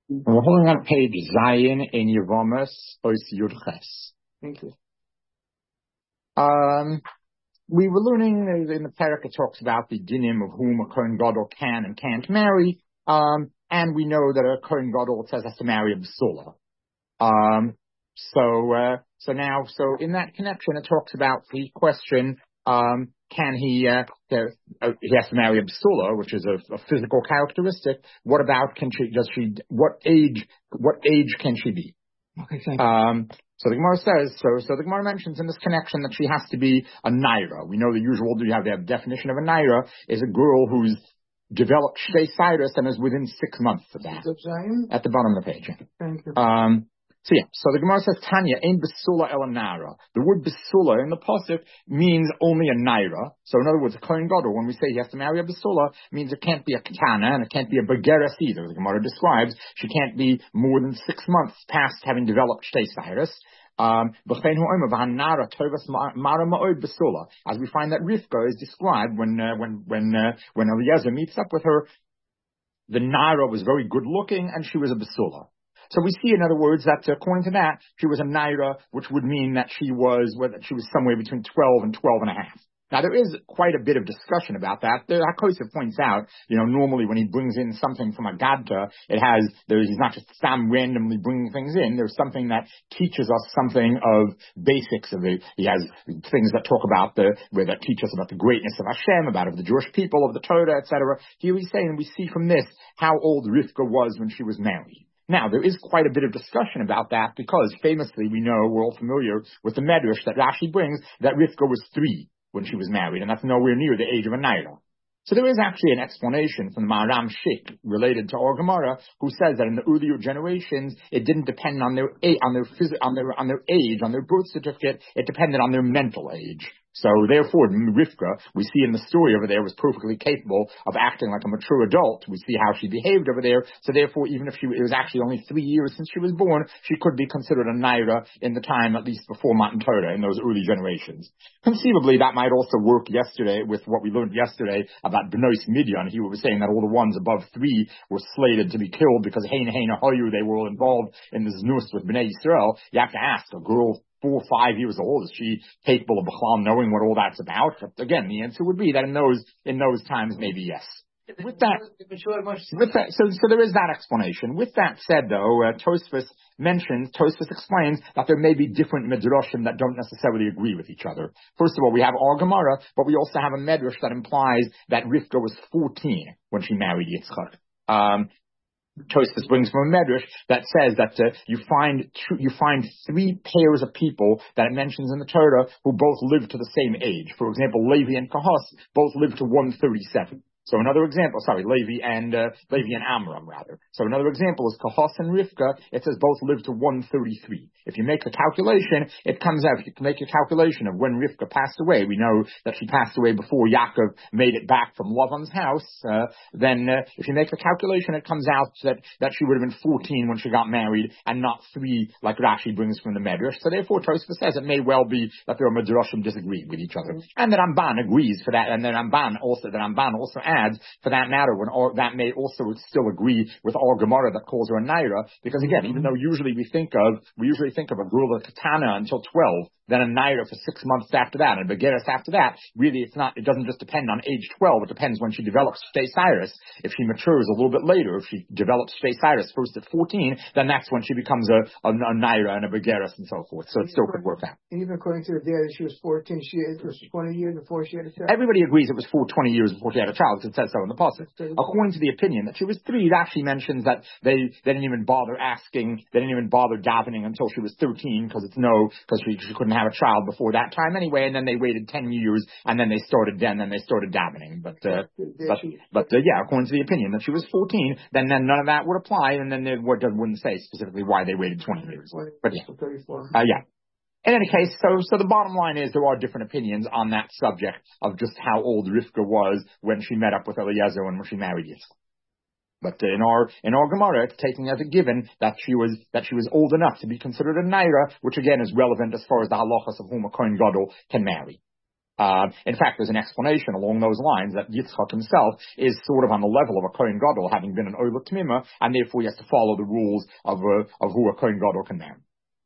We're holding on page Zion in Yevamos, Ois Yudches. Thank you. We were learning in the parak it talks about the dinim of whom a Kohen Gadol can and can't marry. And we know that a Kohen Gadol, it says, has to marry a Basula. So in that connection, it talks about the question, can he has to marry a Basula, which is a physical characteristic. What about, what age can she be? Okay, thank you. So the Gemara says, so the Gemara mentions in this connection that she has to be a Naira. We know the usual, the definition of a Naira is a girl who's developed Shtei Cyrus and is within 6 months of that. At the bottom of the page. Thank you. So the Gemara says, Tanya, ein Basula el Naira. The word Basula in the Pasuk means only a Naira. So in other words, a Kohen Gadol, when we say he has to marry a Basula, means it can't be a Ketana and it can't be a Begeres either. The Gemara describes she can't be more than 6 months past having developed Shtei Cyrus. As we find that Rivka is described when Eliezer meets up with her, the Naira was very good looking and she was a Basula. So we see, in other words, that according to that, she was a Naira, which would mean that she was somewhere between 12 and 12 and a half. Now, there is quite a bit of discussion about that. The HaKosef points out, normally when he brings in something from a Gadta, he's not just randomly bringing things in. There's something that teaches us something of basics of it. He has things that talk about that teach us about the greatness of Hashem, of the Jewish people, of the Torah, etc. Here he's saying, we see from this how old Rivka was when she was married. Now, there is quite a bit of discussion about that because famously we're all familiar with the Medrash that Rashi brings that Rivka was 3 when she was married, and that's nowhere near the age of a Naira. So there is actually an explanation from the Maharam Shik related to our Gemara, who says that in the earlier generations, it didn't depend on their age, on their birth certificate. It depended on their mental age. So therefore, Rivka, we see in the story over there, was perfectly capable of acting like a mature adult. We see how she behaved over there. So therefore, even if it was actually only 3 years since she was born, she could be considered a Naira in the time, at least before Matan Torah, in those early generations. Conceivably, that might also work yesterday with what we learned yesterday about Benois Midian. He was saying that all the ones above 3 were slated to be killed because Heina Hoyu, they were all involved in the Znus with Bnei Yisrael. You have to ask a girl 4 or 5 years old, is she capable of Bechal knowing what all that's about? But again, the answer would be that in those times, maybe yes. With that, so there is that explanation. With that said, though, Tosfos explains that there may be different midrashim that don't necessarily agree with each other. First of all, we have our Gemara, but we also have a midrash that implies that Rivka was 14 when she married Yitzchak. Tosfos brings from a medrash that says that you find 3 pairs of people that it mentions in the Torah who both live to the same age. For example, Levi and Kahas both live to 137. So another example, Levi and Amram rather. So another example is Kahas and Rivka. It says both live to 133. If you make the calculation, it comes out. If you can make a calculation of when Rivka passed away, we know that she passed away before Yaakov made it back from Lavan's house. Then if you make the calculation, it comes out that she would have been 14 when she got married and not 3 like Rashi brings from the Medrash. So therefore, Tosfos says it may well be that their Midrashim disagree with each other, and that Ramban agrees for that, and then Ramban also adds, for that matter, that may also still agree with our Gemara that calls her a Naira, because again, even though we usually think of a girl, a Katana until 12, then a Naira for 6 months after that, and a Begeres after that, really it doesn't just depend on age 12, it depends when she develops Shtei Cyrus. If she matures a little bit later, if she develops Shtei Cyrus first at 14, then that's when she becomes a Naira and a Begeres and so forth, so it still could work out. Even according to the data, she was 14, it was 20 years before she had a child? Everybody agrees it was 20 years before she had a child, because it says so in the Pasuk. According to the opinion that she was 3, it actually mentions that they didn't even bother davening until she was 13, because she couldn't have a child before that time anyway, and then they waited 10 years, and then they started davening. But according to the opinion that she was 14, then none of that would apply, and then it wouldn't say specifically why they waited 20 years. But yeah. In any case, so the bottom line is there are different opinions on that subject of just how old Rivka was when she met up with Eliezer and when she married Yitzchak. But in our Gemara, it's taking as a given that she was old enough to be considered a Naira, which again is relevant as far as the halachas of whom a Kohen Gadol can marry. In fact, there's an explanation along those lines that Yitzchak himself is sort of on the level of a Kohen Gadol, having been an Oila Tmima, and therefore he has to follow the rules of who a Kohen Gadol can marry.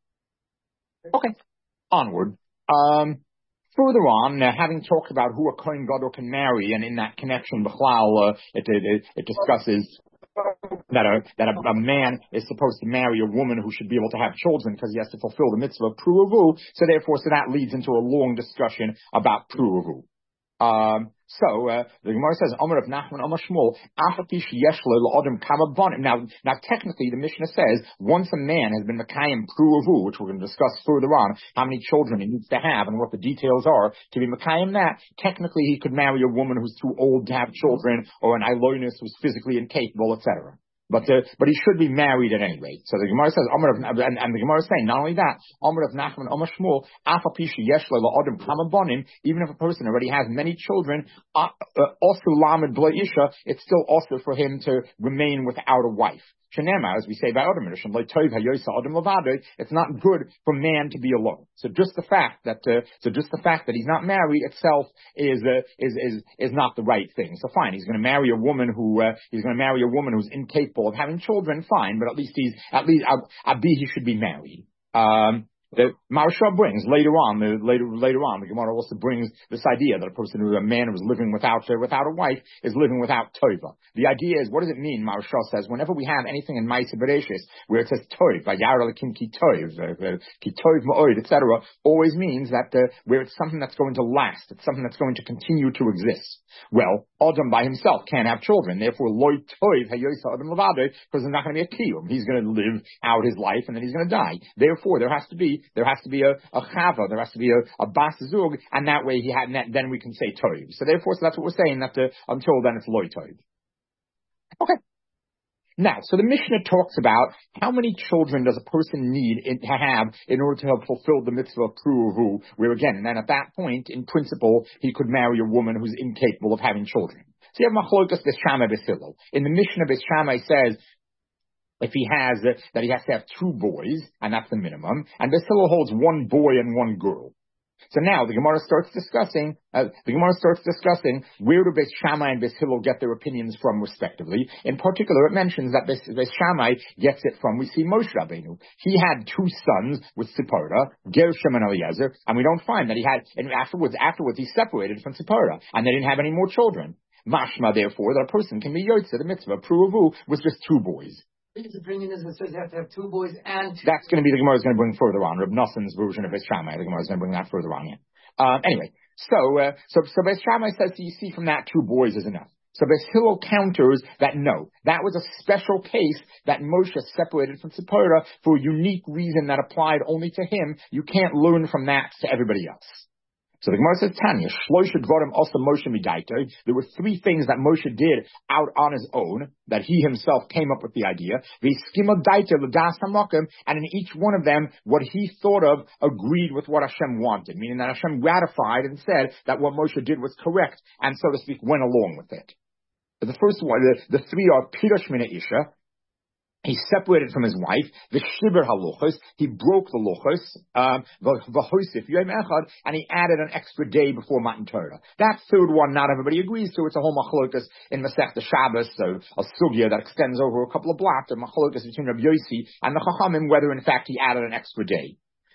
Okay, onward. Further on, having talked about who a Kohen Gadol can marry, and in that connection, B'chlal, it discusses that a man is supposed to marry a woman who should be able to have children because he has to fulfill the mitzvah of Pruavu. So that leads into a long discussion about Pruavu. The Gemara says, Omer of Nachman, Omer Shmuel, Afapish Yeshlo L'Odem Kama Bonim. Now technically the Mishnah says, once a man has been Mekayim Pruavu, which we're going to discuss further on, how many children he needs to have and what the details are, to be Mekayim that, technically he could marry a woman who's too old to have children, or an Ilonis who's physically incapable, etc. But he should be married at any rate. So the Gemara says, and the Gemara is saying, not only that, Omer of Nachman, Omer Shmuel, Afapishi Yeshlo La'odem Kama Bonim, even if a person already has many children, also Lamed B'la Isha, it's still also for him to remain without a wife. Shenema, as we say by Adam Rishon, it's not good for man to be alone. So just the fact that he's not married itself is not the right thing. So fine, he's going to marry a woman who's incapable of having children. Fine, but at least he should be married. The Maharsha brings later on, the Gemara also brings this idea that a man who is living without a wife is living without tova. The idea is, what does it mean? Maharsha says, whenever we have anything in Ma'aseh Bereshis where it says tov, vayar Elokim ki tov ma'od, etc., always means that where it's something that's going to last, it's something that's going to continue to exist. Well, Adam by himself can't have children, therefore loy tov hayosa Adam levado, because there's not going to be a kiyum. He's going to live out his life and then he's going to die. Therefore, there has to be a chava, there has to be a bas zug, and that way then we can say tov. So therefore, that's what we're saying, that until then it's loy tov. Okay. Now, so the Mishnah talks about how many children does a person need to have in order to have fulfilled the mitzvah of Pruavu, where again, and then at that point, in principle, he could marry a woman who's incapable of having children. So you have Machlokas Beis Shammai Beis Hillel. In the Mishnah, Beis Shammai says, if he has, that he has to have 2 boys, and that's the minimum, and Beis Hillel holds 1 boy and 1 girl. So now the Gemara starts discussing where do Beis Shammai and Beis Hillel get their opinions from, respectively. In particular, it mentions that Beis Shammai gets it from, we see Moshe Rabbeinu. He had 2 sons with Tzipora, Gershom and Eliezer, and we don't find that he had, and afterwards he separated from Tzipora, and they didn't have any more children. Mashma, therefore, that a person can be Yotze, the mitzvah, Pruavu, with just 2 boys. His opinion is it says you have to have 2 boys and 2. That's going to be, the Gemara is going to bring further on. Reb Noson's version of Beis Shammai. The Gemara is going to bring that further on, yeah. Anyway, so Beis Shammai says, so you see from that 2 boys is enough. So Beis Hillel counters that no, that was a special case that Moshe separated from Tzipora for a unique reason that applied only to him. You can't learn from that to everybody else. So the Gemara says, Tanya, Shloisha Dvarim also Moshe Midaito. There were 3 things that Moshe did out on his own, that he himself came up with the idea. V'skima Daito l'das hamakim, and in each one of them, what he thought of agreed with what Hashem wanted, meaning that Hashem ratified and said that what Moshe did was correct, and so to speak, went along with it. The first one, the 3 are Pirush Mina Isha. He separated from his wife, the shiver halochos, he broke the lochos, v'hoisif yom echad, and he added an extra day before Matan Torah. That 3rd one, not everybody agrees to. It's a whole machlokas in Masechta Shabbos, so a sugya that extends over a couple of blocks, a machlokas between Rabbi Yossi and the Chachamim, whether in fact he added an extra day.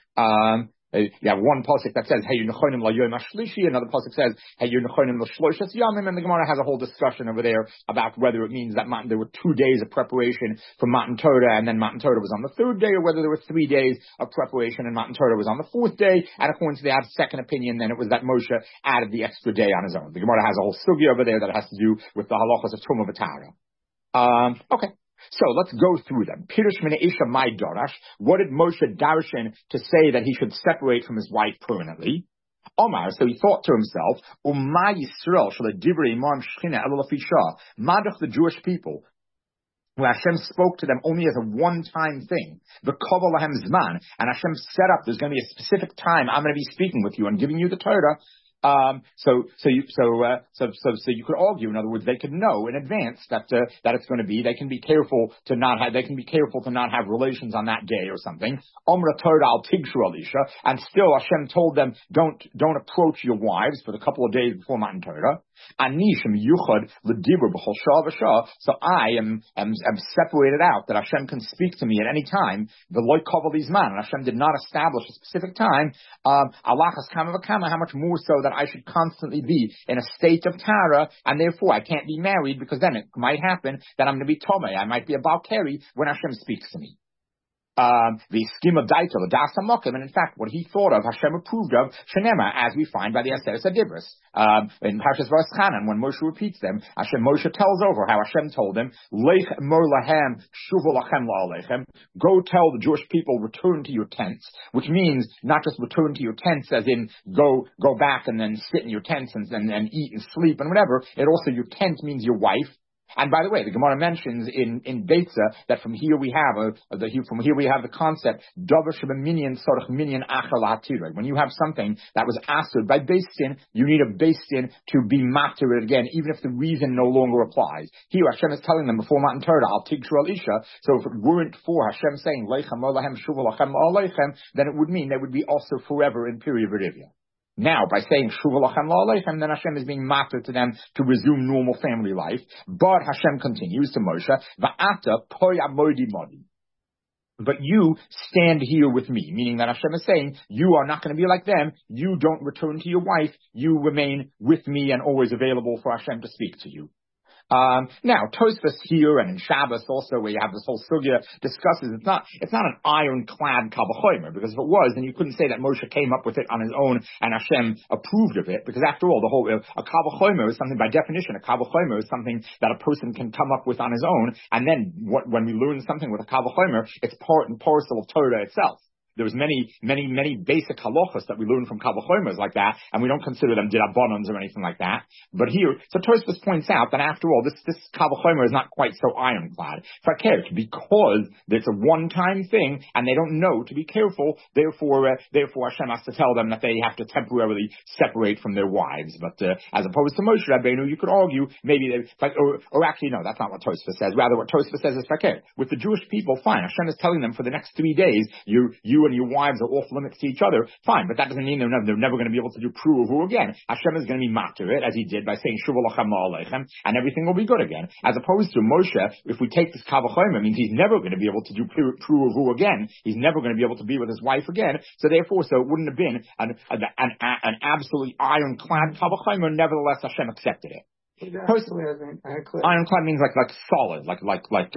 You have one pasuk that says, "Hey, nechonim la'yom hashlishi," another pasuk says, "Hey, nechonim l'shloshas yamim," and the Gemara has a whole discussion over there about whether it means that there were 2 days of preparation for Matan Torah, and then Matan Torah was on the 3rd day, or whether there were 3 days of preparation and Matan Torah was on the 4th day. And according to the second opinion, then it was that Moshe added the extra day on his own. The Gemara has a whole sugya over there that has to do with the halachas of Tumah v'Tara. Okay. So let's go through them. Pirush Mina Isha Mai Darash. What did Moshe darshan to say that he should separate from his wife permanently? Omar, so he thought to himself, Umma Yisrael shall divrei imam shchina elolafisha. Madach the Jewish people, where Hashem spoke to them only as a one-time thing. The Kavah Lahem Zman, and Hashem set up, there's going to be a specific time I'm going to be speaking with you and giving you the Torah. So you could argue, in other words, they could know in advance that it's going to be. They can be careful to not have relations on that day or something. Omra Torah al Tigshu Alisha, and still Hashem told them don't approach your wives for the couple of days before Matan Torah. Anishim Yuchad L'Dibur B'Chol Shah V'Shah. So I am separated out that Hashem can speak to me at any time. The Loi Kovel Izman, and Hashem did not establish a specific time. Alachas Kama V'Kama, how much more so that I should constantly be in a state of Tara, and therefore I can't be married, because then it might happen that I'm going to be Tomei. I might be a Balkari when Hashem speaks to me. The schema daita, the dasa mokim, and in fact, what he thought of, Hashem approved of, Shenema, as we find by the Aseret Adibris. In Parshas Vayischanan, when Moshe repeats them, Moshe tells over how Hashem told him, Lech mer lahem, shuvu lachem la'alechem, go tell the Jewish people, return to your tents, which means not just return to your tents as in go back and then sit in your tents and eat and sleep and whatever. It also, your tent means your wife. And by the way, the Gemara mentions in Beitza that from here we have the concept davar shebeminyan tzarich minyan acher lahatirah. When you have something that was asur by Beis Din, you need a Beis Din to be matir it again, even if the reason no longer applies. Here Hashem is telling them before Matan Torah, al tigshu al isha. So if it weren't for Hashem saying leichem olahem shuvu lachem aleichem, then it would mean they would be also forever in period of Rivya. Now, by saying Shuva lachem la'aleichem, then Hashem is being matter to them to resume normal family life. But Hashem continues to Moshe, Va'ata poya modi modi. But you stand here with me, meaning that Hashem is saying, you are not going to be like them. You don't return to your wife. You remain with me and always available for Hashem to speak to you. Now, Tosfos here and in Shabbos also, where you have this whole sugya discusses, it's not an ironclad Kavachomer, because if it was, then you couldn't say that Moshe came up with it on his own and Hashem approved of it, because after all, a Kavachomer is something, by definition, a Kavachomer is something that a person can come up with on his own, and then when we learn something with a Kavachomer, it's part and parcel of Torah itself. There's many basic halachas that we learn from Kavachomer like that, and we don't consider them dirabbanans or anything like that. But here, so Tosfos points out that after all, this Kavachomer is not quite so ironclad. Fakert, because it's a one-time thing, and they don't know to be careful. Therefore Hashem has to tell them that they have to temporarily separate from their wives. But as opposed to Moshe Rabbeinu, you could argue maybe or actually no, that's not what Tosfos says. Rather, what Tosfos says is fakert. With the Jewish people, fine. Hashem is telling them for the next 3 days, you and your wives are off limits to each other, fine, but that doesn't mean they're never going to be able to do pruvu again. Hashem is going to be matter it, as he did by saying shuvu lachem la'alechem, and everything will be good again. As opposed to Moshe, if we take this Kavachomer, means he's never going to be able to do pruvu again. He's never going to be able to be with his wife again. So therefore, it wouldn't have been an absolutely ironclad Kavachomer. Nevertheless, Hashem accepted it. Ironclad means like solid, like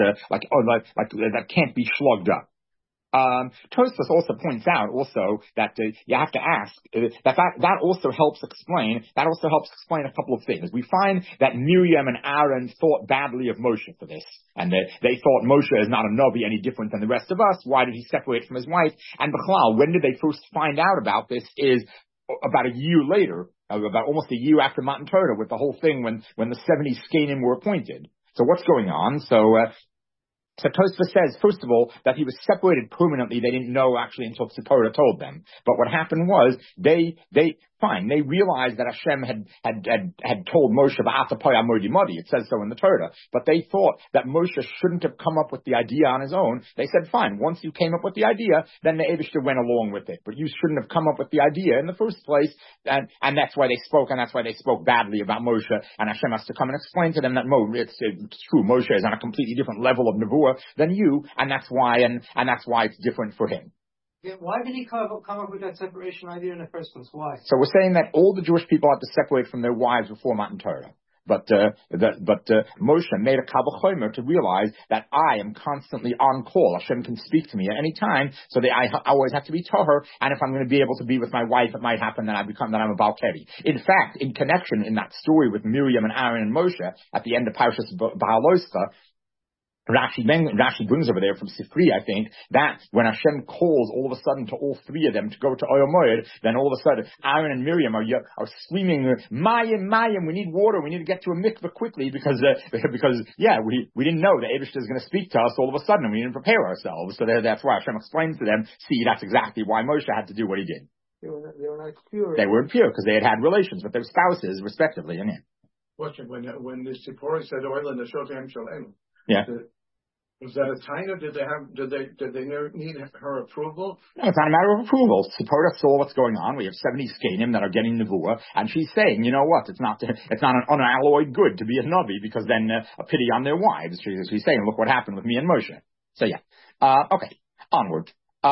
that can't be slugged up. Tosfos also points out that you have to ask that also helps explain a couple of things. We find that Miriam and Aaron thought badly of Moshe for this, and they thought Moshe is not a Navi any different than the rest of us. Why did he separate from his wife? And Bechlal, when did they first find out about this? Is about a year later, about almost a year after Matan Torah, with the whole thing when the 70 Skenim were appointed. So what's going on? So Tosfos says, first of all, that he was separated permanently. They didn't know actually until Tzipporah told them. But what happened was they realized that Hashem had told Moshe, it says so in the Torah. But they thought that Moshe shouldn't have come up with the idea on his own. They said, fine, once you came up with the idea, then the Eibishter went along with it. But you shouldn't have come up with the idea in the first place. And that's why they spoke badly about Moshe. And Hashem has to come and explain to them that it's true, Moshe is on a completely different level of Nevuah than you, and that's why it's different for him. Yeah, why did he come up with that separation idea in the first place? Why? So we're saying that all the Jewish people had to separate from their wives before Matan Torah. But Moshe made a Kavachomer to realize that I am constantly on call. Hashem can speak to me at any time, so that I always have to be Tahor. And if I'm going to be able to be with my wife, it might happen that I'm a Balkeri. In fact, in connection in that story with Miriam and Aaron and Moshe at the end of Parshas Beha'aloscha, Rashi brings over there from Sifri, I think, that when Hashem calls all of a sudden to all three of them to go to Oyel Moed, then all of a sudden Aaron and Miriam are screaming, Mayim, we need water, we need to get to a mikveh quickly because we didn't know the Eibishter is going to speak to us all of a sudden and we didn't prepare ourselves. So that's why Hashem explains to them, see, that's exactly why Moshe had to do what he did. They were not pure. They weren't pure because they had relations with their spouses, respectively. Question: When the Sipporah said oil and the shotem shalem, Yeah. Was that a taina? Did they need her approval? No, it's not a matter of approval. Sipporah saw what's going on. We have 70 Skanim that are getting Nevuah, and she's saying, you know what? It's not an unalloyed good to be a Navi, because then a pity on their wives. She's saying, look what happened with me and Moshe. So yeah. Okay. Onward.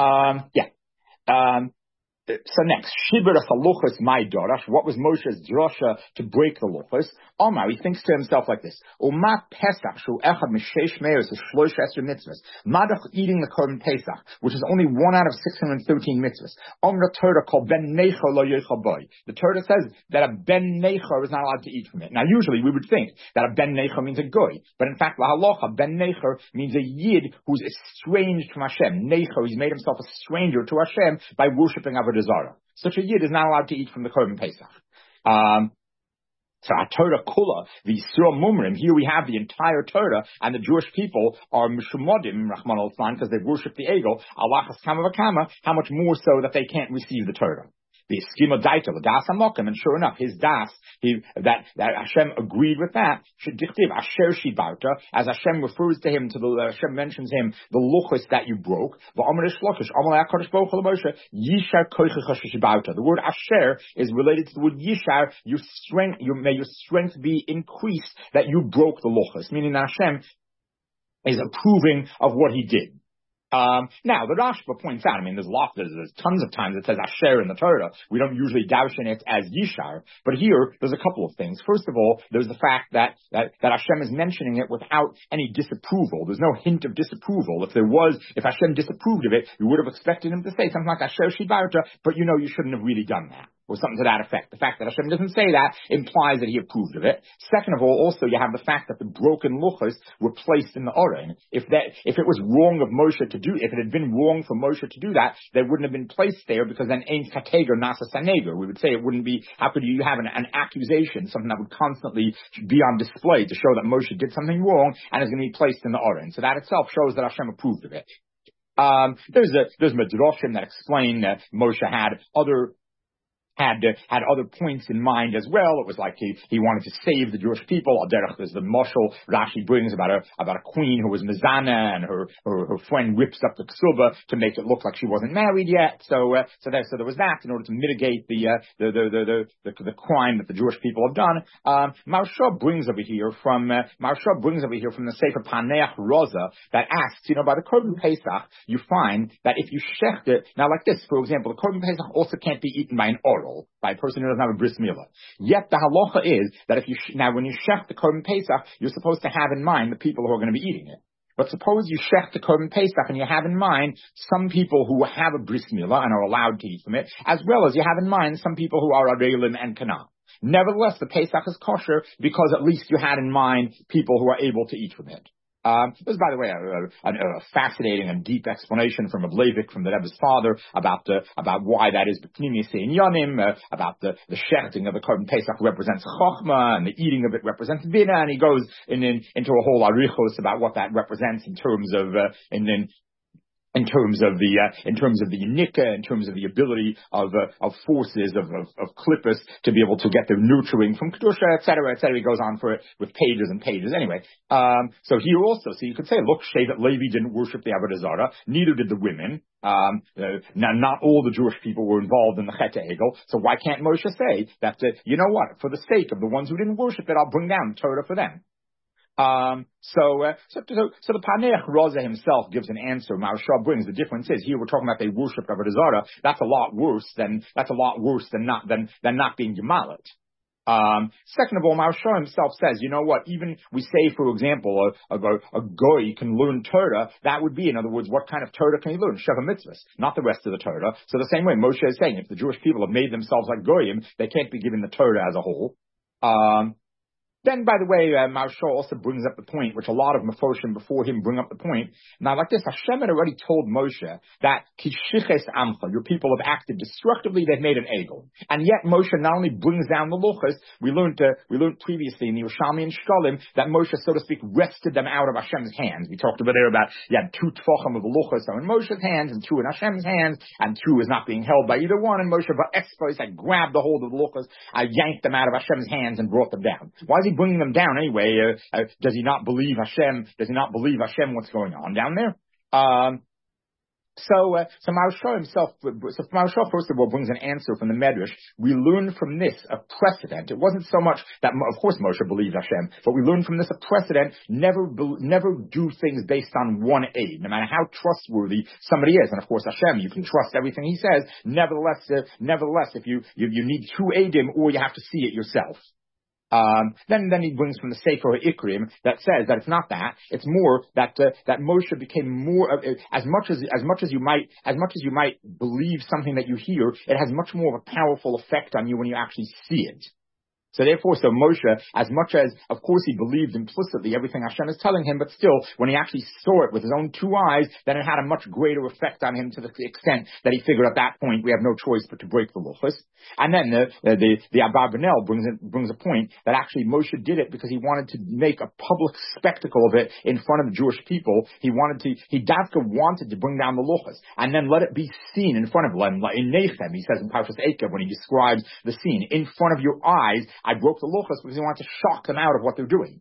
So next, Shiburas haluchos my dorash. What was Moshe's drasha to break the luchos? Omar, he thinks to himself like this: Umat Pesach shu echad mishesh meos shlosh esher mitzvahs. Madach eating the korban Pesach, which is only 1 out of 613 mitzvahs. Omar Torah called ben necho lo yochel boy. The Torah says that a ben necho is not allowed to eat from it. Now, usually we would think that a ben necho means a goy, but in fact, la halacha ben necho means a yid who's estranged from Hashem. Necho, he's made himself a stranger to Hashem by worshiping Avodah Zarah. Such a yid is not allowed to eat from the korban Pesach. So our Torah kula, the Yisrael Mumrim, here we have the entire Torah, and the Jewish people are mishumodim, Rahman al-Flan, because they worship the Egel, Alachas kama v'kama, how much more so that they can't receive the Torah. The schema daita, the das hamokim, and sure enough, his das, that Hashem agreed with that, should dichtiv asher shibarta, as Hashem refers to him, Hashem mentions him, the luchos that you broke, the word asher is related to the word yishar, may your strength be increased, that you broke the luchos, meaning that Hashem is approving of what he did. Now, the Rashba points out, there's tons of times it says Asher in the Torah. We don't usually darshan it as Yishar, but here, there's a couple of things. First of all, there's the fact that Hashem is mentioning it without any disapproval. There's no hint of disapproval. If Hashem disapproved of it, you would have expected him to say something like Asher Shibarta, but you shouldn't have really done that, or something to that effect. The fact that Hashem doesn't say that implies that he approved of it. Second of all, also, you have the fact that the broken luchos were placed in the Oren. If it was wrong of Moshe to do, if it had been wrong for Moshe to do that, they wouldn't have been placed there, because then ain't kateger nasa saneger. We would say it wouldn't be, how could you have an accusation, something that would constantly be on display to show that Moshe did something wrong and is going to be placed in the Oren. So that itself shows that Hashem approved of it. There's Midrashim that explain that Moshe had other points in mind as well. It was like he wanted to save the Jewish people. Aderech, there's the mashal Rashi brings about a queen who was Mizana, and her friend rips up the ksuba to make it look like she wasn't married yet. So there was that in order to mitigate the crime that the Jewish people have done. Marsha brings over here from the Sefer Paneach Rosa that asks, by the korban Pesach, you find that if you shecht it, now like this, for example, the korban Pesach also can't be eaten by an oral, by a person who doesn't have a bris milah. Yet the halacha is that when you shech the korban Pesach, you're supposed to have in mind the people who are going to be eating it. But suppose you shech the korban Pesach and you have in mind some people who have a bris milah and are allowed to eat from it, as well as you have in mind some people who are arelim and kana. Nevertheless, the Pesach is kosher because at least you had in mind people who are able to eat from it. This is, by the way, a fascinating and deep explanation from Ableivik, from the Rebbe's father, about why that is. About the shechting of the korban Pesach represents chachma, and the eating of it represents bina, and he goes into a whole arichos about what that represents in terms of in terms of the yinika, in terms of the ability of forces of klippus to be able to get their nurturing from kedusha, etc., etc. He goes on for it with pages and pages. Anyway, so here also, so you could say, look, Shevet Levi didn't worship the Avodah Zarah, neither did the women. Now, not all the Jewish people were involved in the Chet Egel, so why can't Moshe say that? You know what? For the sake of the ones who didn't worship it, I'll bring down Torah for them. So the Paneach Raza himself gives an answer. Maharsha brings, the difference is here we're talking about they worshipped Avodah Zarah. That's a lot worse than not being Gemalit. Second of all, Maharsha himself says, you know what, even we say, for example, a goy can learn Torah, that would be, in other words, what kind of Torah can he learn? Sheva mitzvahs, not the rest of the Torah. So the same way Moshe is saying, if the Jewish people have made themselves like goyim, they can't be given the Torah as a whole. Then, by the way, Maharsha also brings up the point, which a lot of Meforshim before him bring up the point. Now, like this, Hashem had already told Moshe that Kishiches Amcha, your people have acted destructively, they've made an egel. And yet Moshe not only brings down the luchos, we learned previously in the Yerushalmi and Shkolim that Moshe, so to speak, wrested them out of Hashem's hands. We talked over there about, you had 2 tefachim of the luchos are in Moshe's hands, and 2 in Hashem's hands, and 2 is not being held by either one, and Moshe Va'expos had grabbed the hold of the luchos, yanked them out of Hashem's hands and brought them down. Why is he bringing them down anyway? Does he not believe Hashem? Does he not believe Hashem what's going on down there? So Maharsha himself, Maharsha first of all brings an answer from the Medrash. We learn from this a precedent. It wasn't so much that, of course, Moshe believed Hashem, but we learn from this a precedent. Never do things based on one aid, no matter how trustworthy somebody is. And of course, Hashem, you can trust everything he says. Nevertheless, if you need 2 aidim, or you have to see it yourself. Then he brings from the Sefer Ikrim that says that it's not that. It's more that Moshe became more as much as you might believe something that you hear. It has much more of a powerful effect on you when you actually see it. So Moshe, as much as, of course, he believed implicitly everything Hashem is telling him, but still, when he actually saw it with his own 2 eyes, then it had a much greater effect on him to the extent that he figured at that point we have no choice but to break the luchos. And then the Abarbanel brings a point that actually Moshe did it because he wanted to make a public spectacle of it in front of the Jewish people. He Davka wanted to bring down the luchos and then let it be seen in front of them. In Nechem, he says in Parshas Eikev when he describes the scene, in front of your eyes, I broke the luchos because he wanted to shock them out of what they're doing.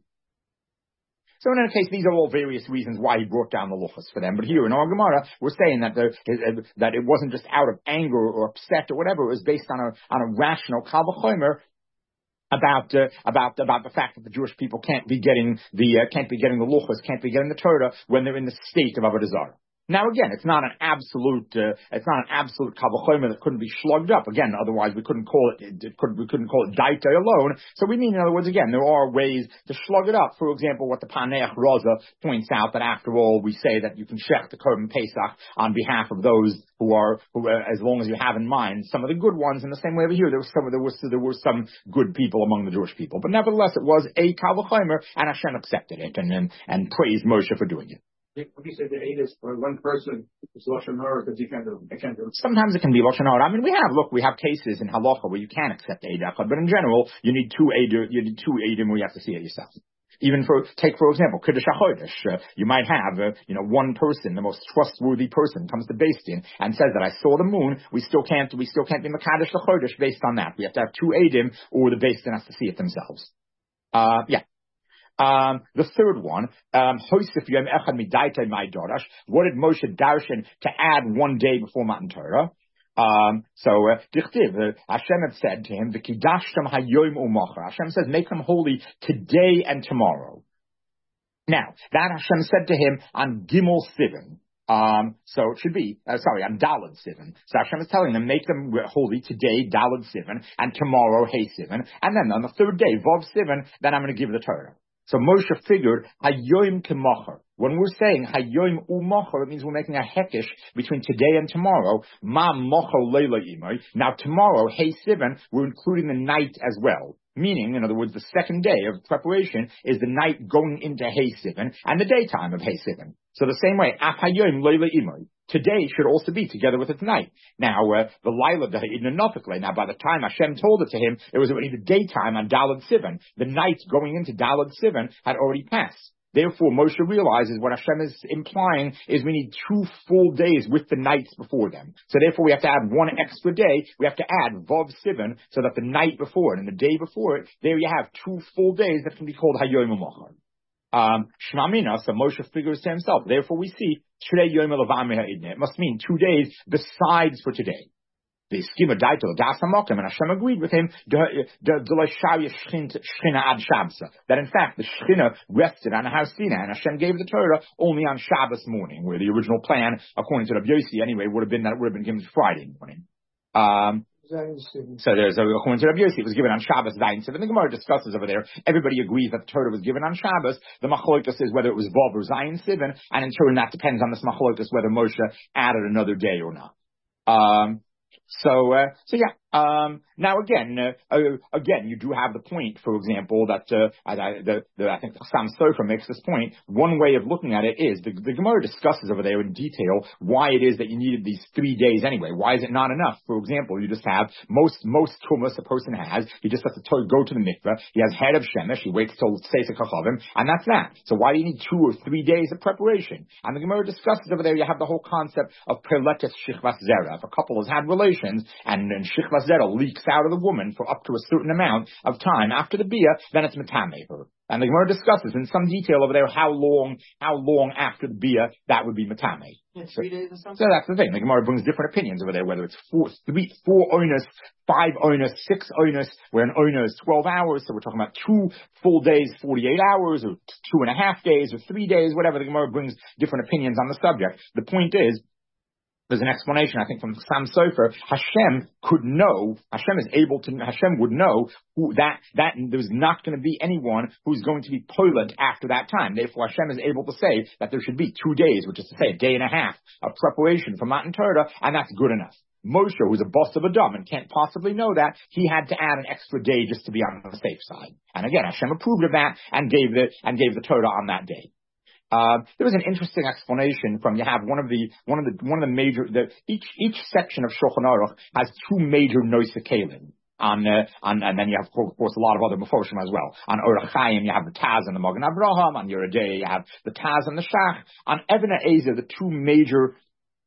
So in any case, these are all various reasons why he brought down the luchos for them. But here in our Gemara, we're saying that that it wasn't just out of anger or upset or whatever. It was based on a rational kal v'chomer about the fact that the Jewish people can't be getting the luchos, can't be getting the Torah when they're in the state of avodah zarah. Now again, it's not an absolute kal v'chomer that couldn't be slugged up. Again, otherwise we couldn't call it daita alone. So we mean, in other words, again, there are ways to slug it up. For example, what the Paneach Raza points out, that after all, we say that you can shech the Korban Pesach on behalf of those who as long as you have in mind some of the good ones. In the same way over here, there were some good people among the Jewish people, but nevertheless, it was a kal v'chomer, and Hashem accepted it and praised Moshe for doing it. When you say the 8 is for one person, it's Lashon Hara because you can't do it. Sometimes it can be Lashon Hara. I mean, we have cases in halacha where you can accept Eid Echad, but in general, you need 2 eidim where you have to see it yourself. Even for example, Kiddush HaChodesh, you might have, one person, the most trustworthy person, comes to Beis Din and says that I saw the moon. We still can't be Mekadosh the Chodesh based on that. We have to have 2 eidim, or the Beis Din has to see it themselves. The third one, what did Moshe darshan to add 1 day before Matan Torah? Hashem had said to him, Hashem says, make them holy today and tomorrow. Now, that Hashem said to him on Gimel Sivan. So it should be, on Daled Sivan. So Hashem is telling them, make them holy today, Daled Sivan, and tomorrow, Hey Sivan. And then on the 3rd day, Vav Sivan, then I'm going to give the Torah. So Moshe figured Hayoim Kemachar. When we're saying Hayoim Umachar, it means we're making a hekesh between today and tomorrow. Ma Machar Leila Imay. Now tomorrow, Hey Sivan, we're including the night as well. Meaning, in other words, the 2nd day of preparation is the night going into Hey Sivan and the daytime of Hey Sivan. So the same way, Af Hayoim Leila Imay. Today should also be together with its night. Now, the Laila Dahidnanofikle. Now, by the time Hashem told it to him, it was already the daytime on Daled Sivan. The night going into Daled Sivan had already passed. Therefore, Moshe realizes what Hashem is implying is we need 2 full days with the nights before them. So therefore, we have to add 1 extra day. We have to add Vav Sivan, so that the night before it and the day before it, there you have 2 full days that can be called Hayoim Umachar. Shmamina, so Moshe figures to himself. Therefore, we see it must mean 2 days besides for today. The schema daito das hamokim, and Hashem agreed with him that in fact the Shechina rested on Har Sinai, and Hashem gave the Torah only on Shabbos morning, where the original plan, according to Rabbi Yossi anyway, would have been given Friday morning. So there's according to Rabbi Yossi, it was given on Shabbos, Zayin Sivan. The Gemara discusses over there. Everybody agrees that the Torah was given on Shabbos. The Machlokas is whether it was Vav or Zayin Sivan, and in turn that depends on this Machlokas whether Moshe added another day or not. Now again, you do have the point, for example, that I think Sam Sofer makes this point. One way of looking at it is the Gemara discusses over there in detail why it is that you needed these 3 days anyway. Why is it not enough? For example, you just have most tumas a person has. He just has to go to the mikveh. He has head of shemesh. He waits till Seisei Kachavim, and that's that. So why do you need 2 or 3 days of preparation? And the Gemara discusses over there. You have the whole concept of perletes shichvas zera. If a couple has had relations and shichvas zera leaks out of the woman for up to a certain amount of time after the bia, then it's metameh her. And the Gemara discusses in some detail over there how long after the bia that would be metameh. Yeah, 3 days or something. So that's the thing. The Gemara brings different opinions over there, whether it's 4 oinus, 5 oinus, 6 oinus, where an oinus is 12 hours, so we're talking about 2 full days, 48 hours, or 2.5 days, or 3 days, whatever. The Gemara brings different opinions on the subject. The point is, there's an explanation, I think, from Sam Sofer. Hashem would know that there's not going to be anyone who's going to be poiled after that time. Therefore, Hashem is able to say that there should be 2 days, which is to say a day and a half of preparation for Matan Torah, and that's good enough. Moshe, who's a boss of Adam and can't possibly know that, he had to add an extra day just to be on the safe side. And again, Hashem approved of that and gave the Torah on that day. There was an interesting explanation from, you have one of the major, each section of Shulchan Aruch has 2 major Noisei Kelim. And then you have, of course, a lot of other Meforshim as well. On Orach Chaim, you have the Taz and the Magen Avraham. On Yoreh De'ah, you have the Taz and the Shach. On Even HaEzer, the two major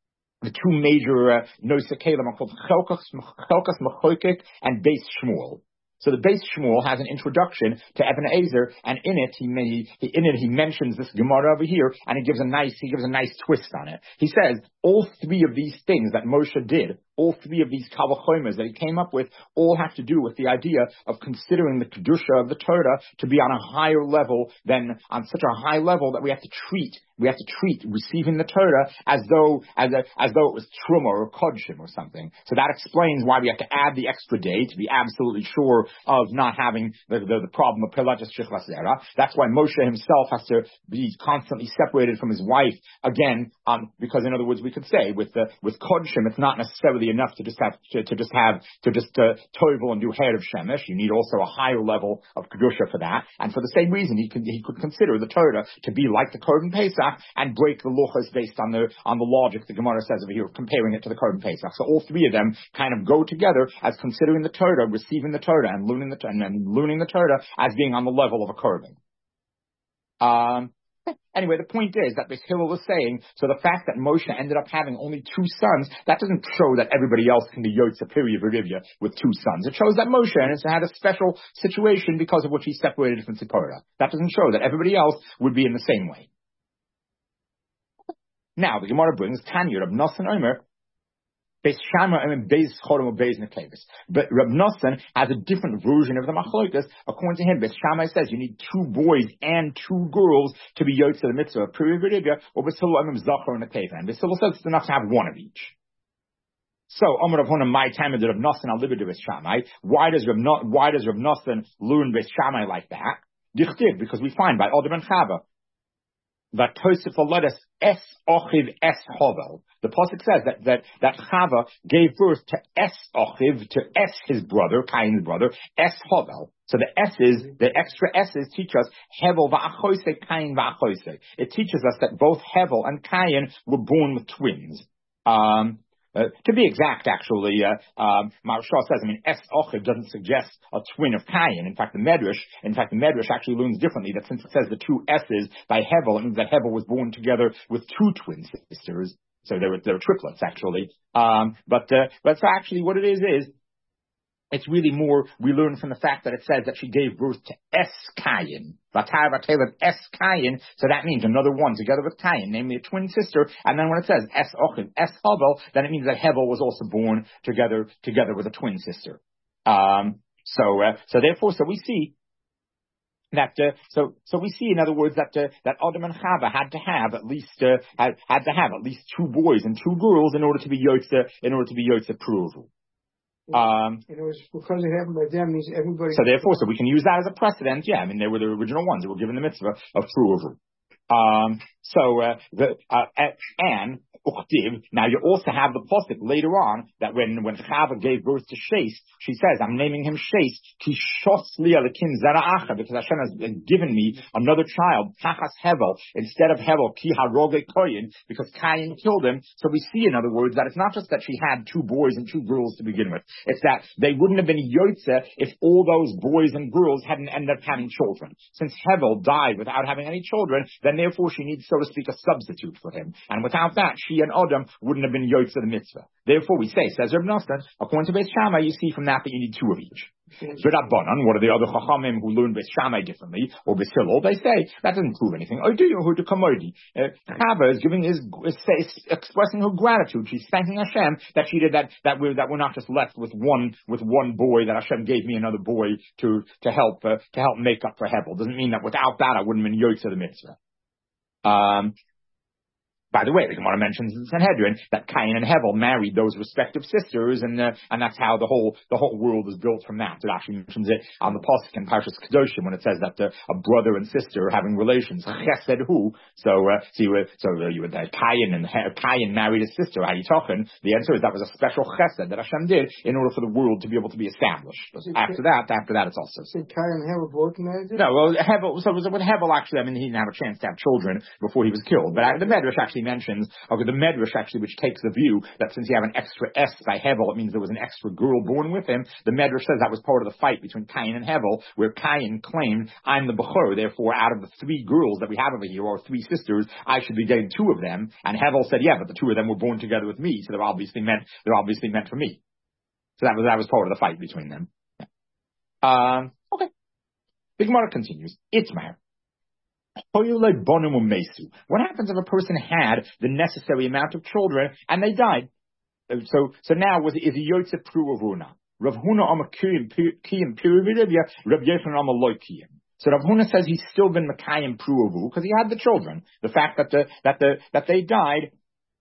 Noisei Kelim are called Chelkas Mechoikek and Beis Shmuel. So the Beis Shmuel has an introduction to Even HaEzer, and in it he mentions this Gemara over here, and he gives a nice twist on it. He says all 3 of these things that Moshe did, all 3 of these kavachomas that he came up with, all have to do with the idea of considering the kedusha of the Torah to be on a higher level on such a high level that we have to treat receiving the Torah as though it was truma or kodshim or something. So that explains why we have to add the extra day to be absolutely sure of not having the problem of perletes shichvas zera. That's why Moshe himself has to be constantly separated from his wife again, because in other words we could say with kodshim it's not necessarily enough to just toivel and do hair of shemesh. You need also a higher level of kedusha for that, and for the same reason he could consider the Torah to be like the Korban Pesach and break the luchas based on the logic the Gemara says over here, comparing it to the Korban Pesach. So all 3 of them kind of go together as considering the Torah, receiving the Torah, and learning the Torah as being on the level of a Korban. Anyway, the point is that this Hillel is saying, so the fact that Moshe ended up having only 2 sons, that doesn't show that everybody else can be Yotze Period Verivya with 2 sons. It shows that Moshe had a special situation because of which he separated from Tzipora. That doesn't show that everybody else would be in the same way. Now, the Gemara brings Tanya of Nosson Omer, Beis Shammai and Beis Chorim or Beis Neklevis. But Reb Nosson has a different version of the Machlokas. According to him, Beis Shammai says you need 2 boys and 2 girls to be Yotze the Mitzvah, Period Verivya, or Beis Hillel Zachor and Neklevis. And Beis Hillel says it's enough to have 1 of each. So, Omer of Hona, my time of Reb Nosson al Libid Beis Shammai. Why does Reb Nosson learn Beis Shammai like that? Dichtiv, because we find by Adam and Chava that Tosef led us es ochiv es hovel. The pasuk says that Chava gave birth to es ochiv, to es his brother, Cain's brother, es hovel. So the extra s's teach us hevel va'achoise, Cain va'achoise. It teaches us that both Hevel and Cain were born with twins. To be exact, actually, Maharsha says, Es Ochiv doesn't suggest a twin of Cain. In fact, the Medrash actually learns differently, that since it says the 2 S's by Hevel, it means that Hevel was born together with 2 twin sisters. So they were triplets, actually. But so actually what it is it's really more, we learn from the fact that it says that she gave birth to Es Cain. Vatar Vatelet Es Cain, so that means another one together with Cain, namely a twin sister. And then when it says Es Ochiv, Es Havel, then it means that Hevel was also born together with a twin sister. So therefore, we see that we see, in other words, that Adam and Chava had to have at least 2 boys and 2 girls in order to be Yotze Pruvu. It was because it happened by them, means everybody. So therefore, we can use that as a precedent. Yeah, I mean, they were the original ones who were given the mitzvah of Pruvu. And Now you also have the pasuk later on that when Chava gave birth to Shes, she says, I'm naming him Shes, ki shos li alekin zara'acha, because Hashem has given me another child, tachas Hevel, instead of Hevel, ki haroge koyin, because Cain killed him. So we see, in other words, that it's not just that she had 2 boys and 2 girls to begin with. It's that they wouldn't have been yotze if all those boys and girls hadn't ended up having children. Since Hevel died without having any children, then therefore she needs, so to speak, a substitute for him. And without that, she and Adam wouldn't have been yotze the mitzvah. Therefore we say, says Reb Nosson, according to Beis Shammai, you see from that you need 2 of each. V'Rabbanan, what are the other chachamim who learn Beis Shammai differently, or Beis Hillel? They say that doesn't prove anything. Or do you who to commodity? Chava is giving expressing her gratitude. She's thanking Hashem that she did that we're not just left with one boy, that Hashem gave me another boy to help make up for Hevel. Doesn't mean that without that I wouldn't have been yotze the mitzvah. By the way, the Gemara mentions in Sanhedrin that Cain and Hevel married those respective sisters, and that's how the whole world is built from that. It actually mentions it on the pasuk in Parshas Kedoshim when it says that a brother and sister are having relations. Chesed hu. So you would Cain married his sister. How you talking? The answer is that was a special chesed that Hashem did in order for the world to be able to be established. After that, it's also. So Cain and Hevel both married? No, well, Hevel. So with Hevel, actually, I mean, he didn't have a chance to have children before he was killed. But the Medrash actually mentions, the Medrash actually, which takes the view that since you have an extra S by Hevel, it means there was an extra girl born with him. The Medrash says that was part of the fight between Cain and Hevel, where Cain claimed, I'm the Bechor, therefore out of the 3 girls that we have over here, or 3 sisters, I should be getting 2 of them. And Hevel said, yeah, but the 2 of them were born together with me, so they're obviously meant for me. So that was part of the fight between them. Yeah. Okay. The Gemara continues. Itmar. What happens if a person had the necessary amount of children and they died? So now is a yotze pru of Huna? Rav Huna ama kiyim pirivir, Rav Yochanan ama loy kiyim. So Rav Huna says he's still been makayim pruavu because he had the children. The fact that they died.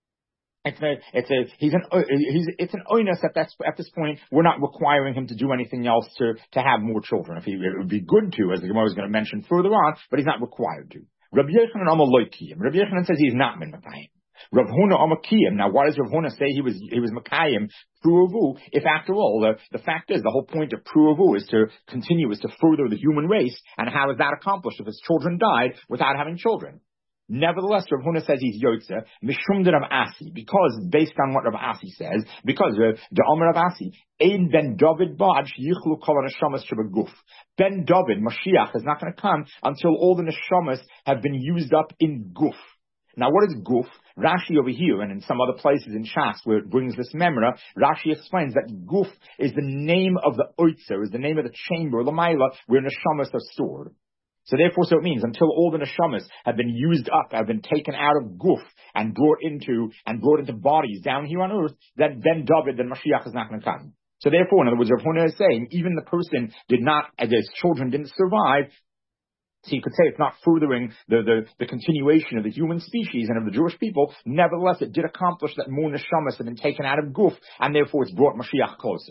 It's an oinus at this point. We're not requiring him to do anything else to have more children. It would be good to, as the Gemara is going to mention further on, but he's not required to. Rabbi Yochanan Amar Lo Kiyim. Rabbi Yochanan says he's not been Makayim. Rav Huna Amar Kiyim. Now, why does Rav Huna say he was Makayim Pruavu? If after all, the fact is the whole point of Pruavu is to further the human race. And how is that accomplished if his children died without having children? Nevertheless, Rav Huna says he's yotze mishum de Rav Asi, because based on what Rav Asi says, because the Omer Rav Asi, Ein ben David ba'ad sheyichlu kol neshamas shebaguf. Ben David Mashiach is not going to come until all the neshamas have been used up in guf. Now, what is guf? Rashi over here, and in some other places in Shas where it brings this memra, Rashi explains that guf is the name of the oitzer, is the name of the chamber, Lamaila, where neshamas are stored. So it means until all the neshamas have been used up, have been taken out of guf and brought into bodies down here on earth, then David, then Mashiach is not going to come. So therefore, in other words, Rav Huna is saying, even the person his children didn't survive, so you could say it's not furthering the continuation of the human species and of the Jewish people. Nevertheless, it did accomplish that more neshamas have been taken out of guf, and therefore it's brought Mashiach closer.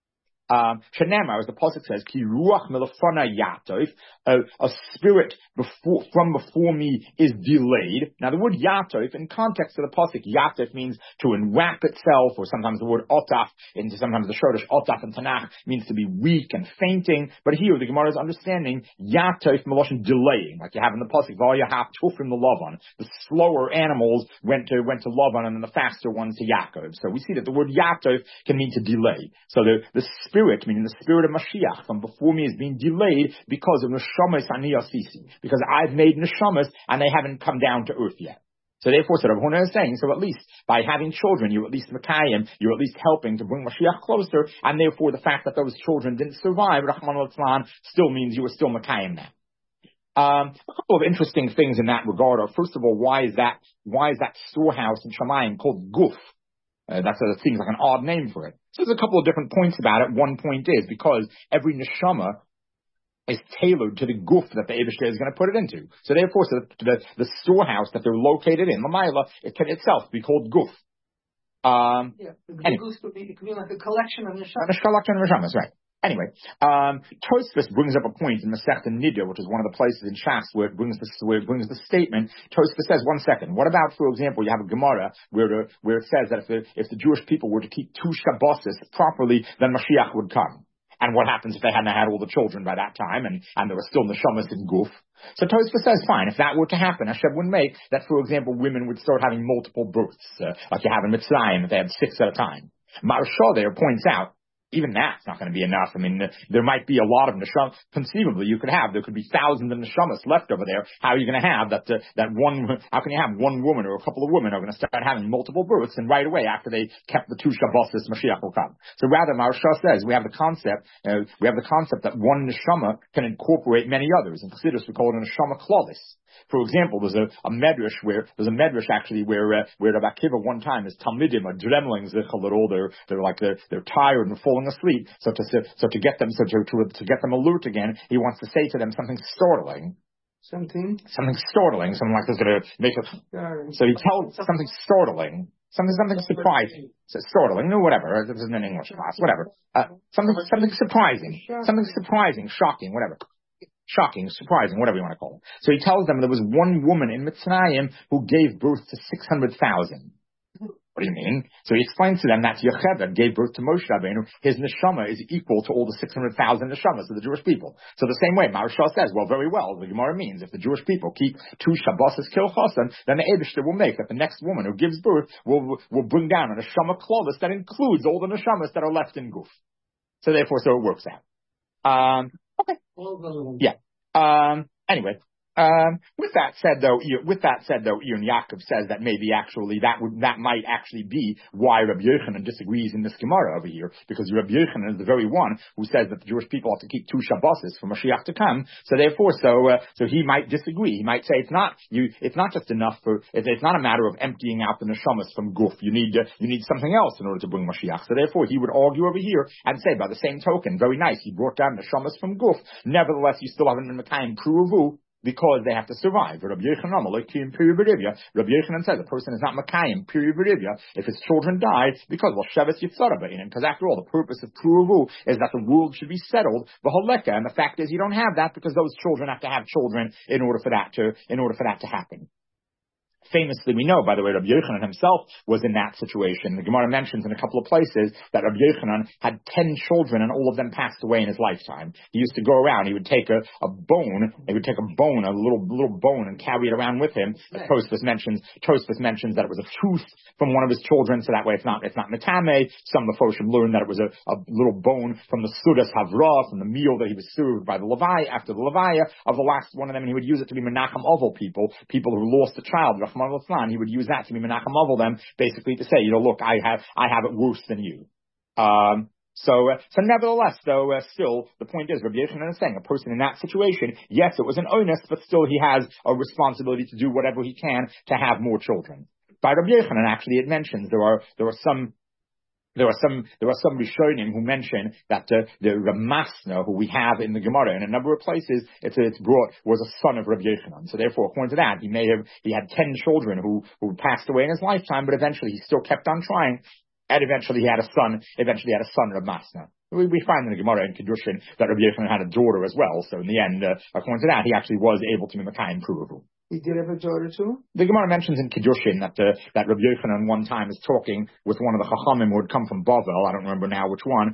Shenema, as the pasuk says, Ki ruach melafana yatov, a spirit from before me is delayed. Now the word yatov, in context of the pasuk, yatov means to enwrap itself, or sometimes the word otaf, sometimes the Shoresh otaf in Tanakh means to be weak and fainting. But here the Gemara is understanding yatov meloshin delaying, like you have in the pasuk, Vayahaf tufim the Lavan. The slower animals went to Lavan, and then the faster ones to Yaakov. So we see that the word yatov can mean to delay. So the spirit, meaning the spirit of Mashiach from before me, is being delayed because of neshamas aniyasisi, because I've made neshamas and they haven't come down to earth yet. So therefore, so Rav Huna is saying, so at least by having children, you're at least Makayim, you're at least helping to bring Mashiach closer, and therefore the fact that those children didn't survive, Rahman al-Tzlan, still means you were still Makayim now. A couple of interesting things in that regard are, first of all, why is that storehouse in Shamayim called Guf? That seems like an odd name for it. So there's a couple of different points about it. One point is because every neshama is tailored to the guf that the Eibishter is going to put it into. So therefore, the storehouse that they're located in, Lamayla, it can itself be called guf. The guf could be like a collection of neshamas. A collection of neshamas, right. Anyway, Tosfos brings up a point in Masechta Nida, which is one of the places in Shas where it brings the statement. Tosfos says, 1 second. What about, for example, you have a Gemara where it says that if the Jewish people were to keep 2 Shabbosos properly, then Mashiach would come. And what happens if they hadn't had all the children by that time and there were still neshamas in Guf? So Tosfos says, fine, if that were to happen, Hashem would make that, for example, women would start having multiple births, like you have in Mitzrayim, if they had 6 at a time. Maharsha there points out, even that's not going to be enough. I mean, there might be a lot of neshamas. Conceivably, there could be thousands of neshamas left over there. How are you going to have that one? How can you have one woman or a couple of women are going to start having multiple births, and right away after they kept the 2 Shabbosos, Mashiach will come? So rather, Maharsha says we have the concept that one neshama can incorporate many others. In Chassidus, we call it a neshama klolis. For example, there's a medrash where Rabbi Akiva one time his talmidim are dremlings they're tired and falling asleep. So to get them alert again, he wants to say to them something startling. Something startling. Something like that's going to make it. So he tells something startling. Something surprising. So startling, no, whatever. This isn't an English class, whatever. Something surprising. Something surprising, shocking, whatever. Shocking, surprising, whatever you want to call it. So he tells them there was one woman in Mitzrayim who gave birth to 600,000. What do you mean? So he explains to them that Yocheved gave birth to Moshe Rabbeinu. His neshama is equal to all the 600,000 neshamas of the Jewish people. So the same way, Maharsha says, well, very well, the Gemara means if the Jewish people keep 2 Shabbosos Kilchasan, then the Eibishter will make that the next woman who gives birth will bring down a neshama klolis that includes all the neshamas that are left in Guf. So therefore, so it works out. Okay. Yeah. Anyway. With that said though, Ian Yaakov says that maybe actually that might actually be why Rabbi Yochanan disagrees in this Gemara over here, because Rabbi Yochanan is the very one who says that the Jewish people have to keep 2 Shabbosos for Mashiach to come. So therefore, so he might disagree. He might say it's not just enough it's not a matter of emptying out the neshamas from Guf. You need something else in order to bring Mashiach. So therefore, he would argue over here and say, by the same token, very nice, he brought down the neshamas from Guf. Nevertheless, you still haven't been Mekayim Pruvu, because they have to survive. Rabbi Yochanan says a person is not Makayim, if his children die, because, Sheves Yitzhara B'Inan, because after all, the purpose of Pruvu is that the world should be settled, V'holeka, and the fact is you don't have that because those children have to have children in order for that to happen. Famously, we know, by the way, Rabbi Yochanan himself was in that situation. The Gemara mentions in a couple of places that Rabbi Yochanan had 10 children and all of them passed away in his lifetime. He used to go around, he would take a little bone and carry it around with him. As Tosfos mentions that it was a tooth from one of his children, so that way it's not Metame. Some of the Foshim learned that it was a little bone from the Sudas Havra, from the meal that he was served by the Levaya, after the Levaya of the last one of them, and he would use it to be Menachem Oval people who lost a child. He would use that to be Menachem Oval them, basically to say, look, I have it worse than you. So nevertheless, though, still, the point is, Rabbi Yochanan is saying, a person in that situation, yes, it was an onus, but still he has a responsibility to do whatever he can to have more children. By Rabbi Yochanan, actually, it mentions there are some Rishonim who mention that the Ramasna, who we have in the Gemara in a number of places, it's brought, was a son of Rabbi Yochanan. So therefore, according to that, he had 10 children who passed away in his lifetime, but eventually he still kept on trying, and eventually he had a son, Ramasna. We find in the Gemara in Kedushin that Rabbi Yochanan had a daughter as well. So in the end, according to that, he actually was able to be Mekayim Pruvu. He did have a daughter too? The Gemara mentions in Kedushin that Rabbi Yochanan one time is talking with one of the Chachamim who had come from Bavel, I don't remember now which one,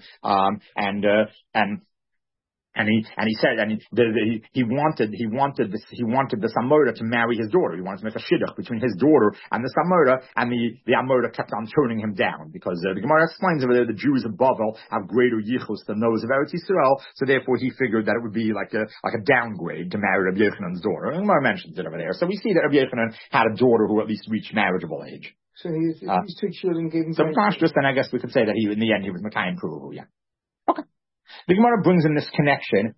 and he said, he wanted the Amora to marry his daughter. He wanted to make a shidduch between his daughter and the Amora, and the Amora kept on turning him down, because the Gemara explains over there the Jews of Bavel have greater yichus than those of Eretz Yisrael, so therefore he figured that it would be like a downgrade to marry Rabbi Yochanan's daughter. And the Gemara mentions it over there. So we see that Rabbi Yochanan had a daughter who at least reached marriageable age. So these 2 children gave him. So just then I guess we could say that in the end he was Mekayim Pruvu, yeah. Okay. The Gemara brings in this connection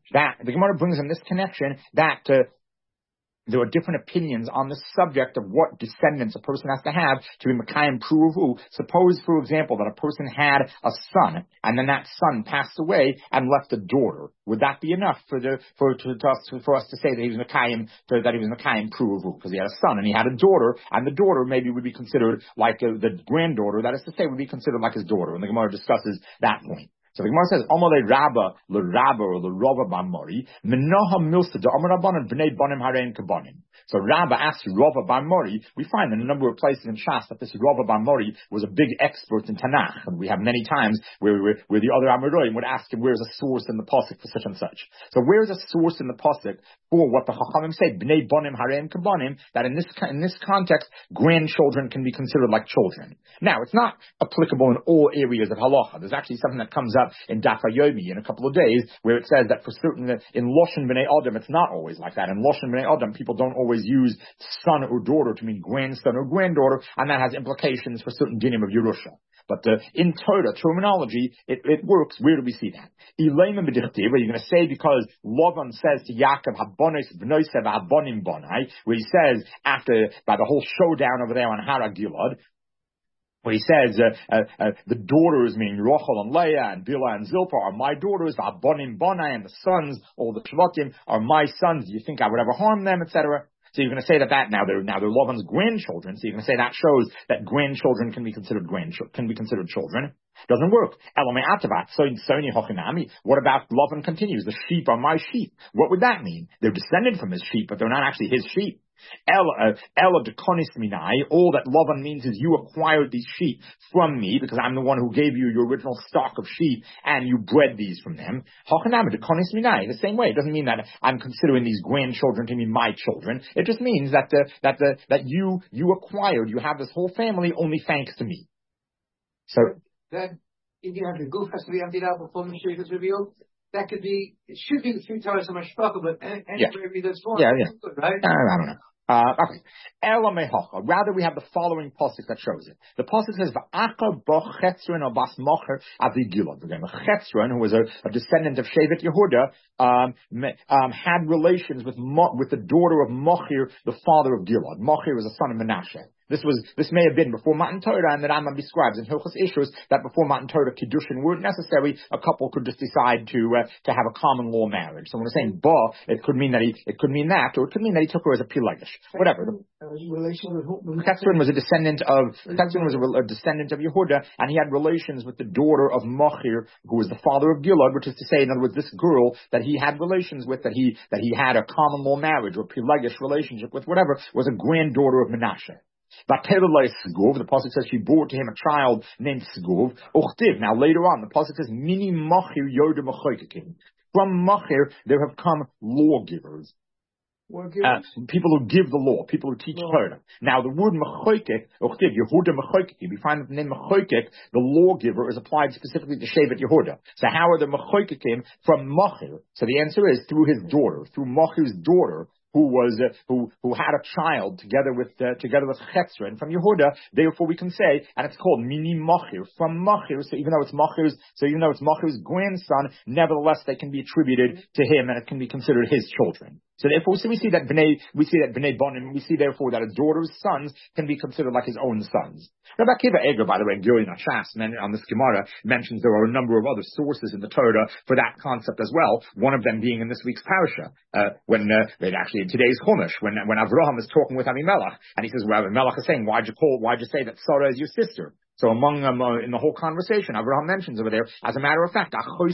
that there are different opinions on the subject of what descendants a person has to have to be Mekayim Pruvu. Suppose, for example, that a person had a son, and then that son passed away and left a daughter. Would that be enough for us to say that he was Mekayim Pruvu? Because he had a son and he had a daughter, and the daughter maybe would be considered like the granddaughter. That is to say, would be considered like his daughter. And the Gemara discusses that point. So the Gemara says, Amale Rabba, Le Rabba, or Le Rava Bamori, Menoha Milsa, the Amarabanan, Bnei Bonim Haren Kabonim. So Rabba asks Rava Bamori, we find in a number of places in Shas that this Rava Bamori was a big expert in Tanakh. And we have many times where the other Amoraim would ask him, where's a source in the Pasuk for such and such? So where's a source in the Pasuk for what the Chachamim say, Bnei Bonim Haren Kabonim, that in this context, grandchildren can be considered like children. Now, it's not applicable in all areas of halacha. There's actually something that comes up in Daf Yomi in a couple of days where it says that for certain, in Loshen B'nei Adam, it's not always like that. In Loshen B'nei Adam, people don't always use son or daughter to mean grandson or granddaughter, and that has implications for certain dinim of Yerusha. But in Torah terminology, it works. Where do we see that? Elaim b'dichtiv, where you're going to say because Lavan says to Yaakov, Habonis v'noisev habonim bonai, where he says by the whole showdown over there on Hara Gilad, where he says the daughters, meaning Rachel and Leah and Bilhah and Zilpah, are my daughters, Habonim bonai, and the sons, all the Shvatim, are my sons. Do you think I would ever harm them, etc.? So you're going to say that now they're Lavan's grandchildren. So you're going to say that shows that grandchildren can be considered children. Doesn't work. What about Lavan continues? The sheep are my sheep. What would that mean? They're descended from his sheep, but they're not actually his sheep. Ella dekonis minai. All that Lavan means is you acquired these sheep from me because I'm the one who gave you your original stock of sheep and you bred these from them. Hachanam dekonis minai. The same way, it doesn't mean that I'm considering these grandchildren to be my children. It just means that you acquired. You have this whole family only thanks to me. So then, if you have the goof has to be emptied out before the sheep is revealed. That could be. It should be 3 times so much shpaka, but anywhere that's form. Yeah. Good, right? I don't know. Okay. Ela mehacha. Rather, we have the following pasuk that shows it. The pasuk says, "Va'aka bo Chetzron or bas Mocher avi Gilad." Again, Chetzron, who was a descendant of Shevet Yehuda, had relations with the daughter of Mochir, the father of Gilad. Mochir was a son of Menashe. This may have been before Matan Torah, and the Rambam describes in Hilchos Ishus that before Matan Torah Kiddushin weren't necessary. A couple could just decide to have a common law marriage. So when we're saying ba, it could mean that, or it could mean that he took her as a pilagish. Whatever. Chetzron was a descendant of Yehuda, and he had relations with the daughter of Machir, who was the father of Gilad, which is to say, in other words, this girl that he had relations with, that he had a common law marriage or pilagish relationship with, whatever, was a granddaughter of Menashe. The pasuk says she bore to him a child named Sgov. Now later on, the pasuk says Mini Machir Yoda Mechoikekim. From Machir there have come lawgivers. People who give the law, people who teach Torah. Now the word Mechoikek, Yehuda Mechoikek, we find that the name Mechoikek, the lawgiver, is applied specifically to Shevet Yehuda. So how are the Mechoikekim from Machir? So the answer is through his daughter, through Machir's daughter, who had a child together with Chetzron from Yehuda. Therefore, we can say, and it's called Mini Machir, from Machir. So even though it's Machir's grandson, nevertheless they can be attributed to him, and it can be considered his children. So therefore, we see that Bnei Bonim, we see therefore that a daughter's sons can be considered like his own sons. Rabbi Akiva Eger, by the way, in Gilui Nachshas, on this Gemara, mentions there are a number of other sources in the Torah for that concept as well. One of them being in this week's parasha, actually in today's Chumash, when Avraham is talking with Avimelech, and he says, well, Avimelech is saying, why'd you say that Sarah is your sister? So among them, in the whole conversation, Avraham mentions over there, as a matter of fact,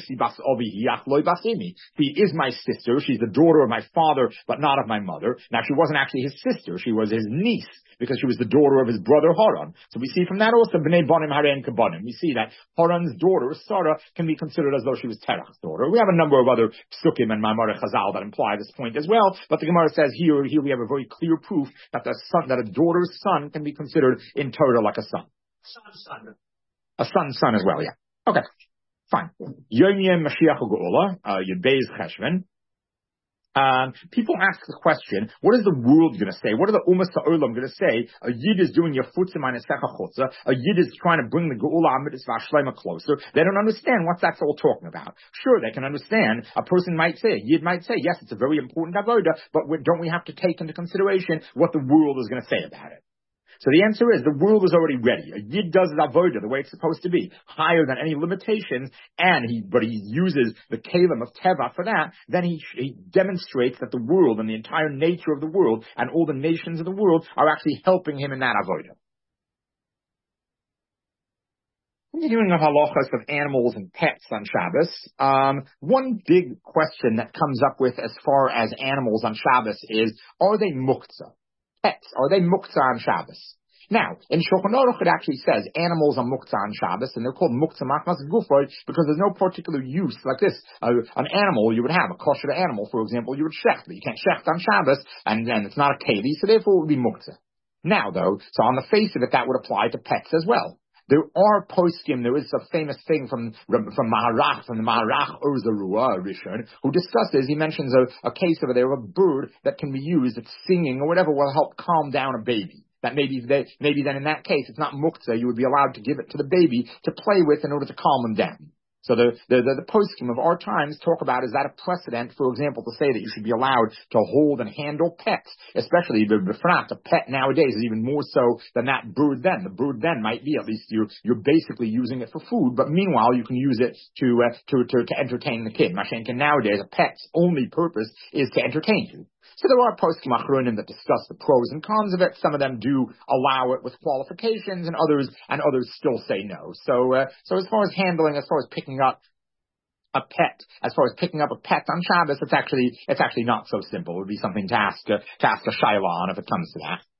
she is my sister. She's the daughter of my father, but not of my mother. Now, she wasn't actually his sister. She was his niece, because she was the daughter of his brother Haran. So we see from that also, Bnei Bonim Haren Kabonim. We see that Haran's daughter, Sarah, can be considered as though she was Terach's daughter. We have a number of other psukim and Maimar Chazal that imply this point as well, but the Gemara says here we have a very clear proof that a daughter's son can be considered in Torah like a son. A son as well, yeah. Okay, fine. Yom Yom Mashiach Geula, Yudbeis Cheshvan. People ask the question, what is the world going to say? What are the Umas Ha'olam going to say? A Yid is doing Yafutzim on Esecha Chutza. A Yid is trying to bring the Geula Amitis V'Ashleima closer. They don't understand what that's all talking about. Sure, they can understand. A person might say, a Yid might say, yes, it's a very important avoda, but don't we have to take into consideration what the world is going to say about it? So the answer is, the world is already ready. A Yid does his avodah the way it's supposed to be, higher than any limitations, but he uses the kalim of teva for that. Then he demonstrates that the world and the entire nature of the world and all the nations of the world are actually helping him in that avodah. Continuing the halachas of animals and pets on Shabbos, one big question that comes up with as far as animals on Shabbos is, are they muktzah? Pets, are they muktzah on Shabbos? Now, in Shulchan Aruch it actually says animals are muktzah on Shabbos, and they're called muktzah machmas gufoy because there's no particular use like this. An animal you would have, a kosher animal, for example, you would shecht, but you can't shecht on Shabbos, and it's not a keli, so therefore it would be muktzah. Now though, so on the face of it, that would apply to pets as well. There are poskim, there is a famous thing from the Maharach Urzarua Rishon, who discusses, he mentions a case over there of a bird that can be used, it's singing or whatever will help calm down a baby. That maybe then in that case, it's not muktzah, you would be allowed to give it to the baby to play with in order to calm him down. So the poskim of our times talk about, is that a precedent, for example, to say that you should be allowed to hold and handle pets, especially the befrat, a pet nowadays is even more so than that bird then. The bird then might be, at least you're basically using it for food, but meanwhile you can use it to entertain the kid. Mashenkin nowadays, a pet's only purpose is to entertain you. So there are poskim achronim that discuss the pros and cons of it. Some of them do allow it with qualifications, and others still say no. So as far as handling, as far as picking up a pet on Shabbos, it's actually not so simple. It would be something to ask a shayla on if it comes to that.